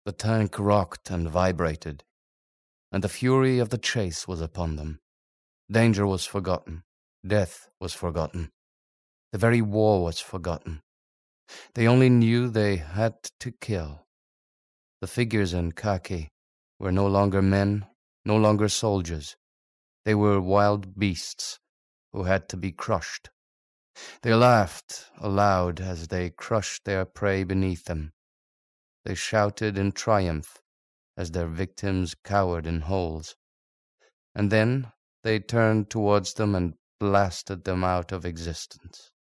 The tank rocked and vibrated, and the fury of the chase was upon them. Danger was forgotten. Death was forgotten. The very war was forgotten. They only knew they had to kill. The figures in khaki were no longer men, no longer soldiers. They were wild beasts who had to be crushed. They laughed aloud as they crushed their prey beneath them. They shouted in triumph as their victims cowered in holes. And then they turned towards them and blasted them out of existence.